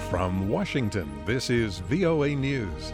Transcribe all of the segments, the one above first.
From Washington, this is VOA News.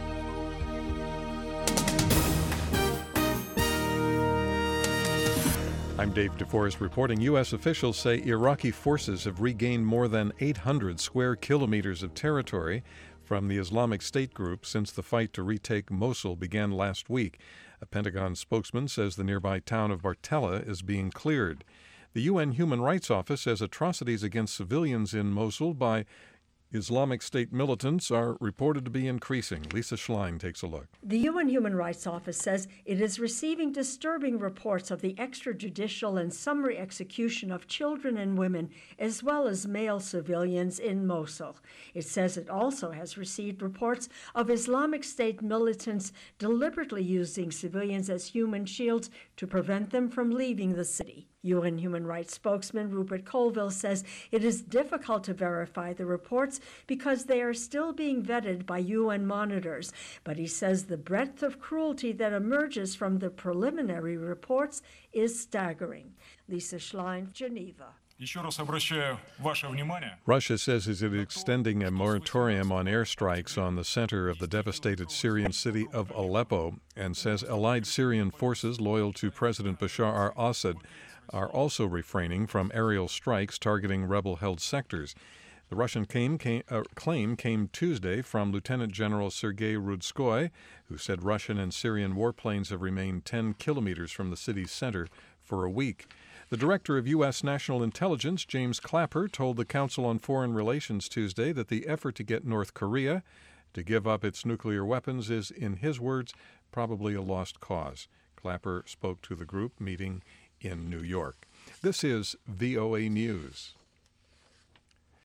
I'm Dave DeForest reporting. U.S. officials say Iraqi forces have regained more than 800 square kilometers of territory from the Islamic State group since the fight to retake Mosul began last week. A Pentagon spokesman says the nearby town of Bartella is being cleared. The UN Human Rights Office says atrocities against civilians in Mosul by Islamic State militants are reported to be increasing. Lisa Schlein takes a look. The UN Human Rights Office says it is receiving disturbing reports of the extrajudicial and summary execution of children and women, as well as male civilians in Mosul. It says it also has received reports of Islamic State militants deliberately using civilians as human shields to prevent them from leaving the city. UN Human Rights spokesman Rupert Colville says it is difficult to verify the reports because they are still being vetted by UN monitors. But he says the breadth of cruelty that emerges from the preliminary reports is staggering. Lisa Schlein, Geneva. Russia says it is extending a moratorium on airstrikes on the center of the devastated Syrian city of Aleppo and says allied Syrian forces loyal to President Bashar al-Assad are also refraining from aerial strikes targeting rebel-held sectors. The Russian claim came Tuesday from Lieutenant General Sergei Rudskoy, who said Russian and Syrian warplanes have remained 10 kilometers from the city's center for a week. The director of U.S. National Intelligence, James Clapper, told the Council on Foreign Relations Tuesday that the effort to get North Korea to give up its nuclear weapons is, in his words, probably a lost cause. Clapper spoke to the group meeting in New York. This is VOA News.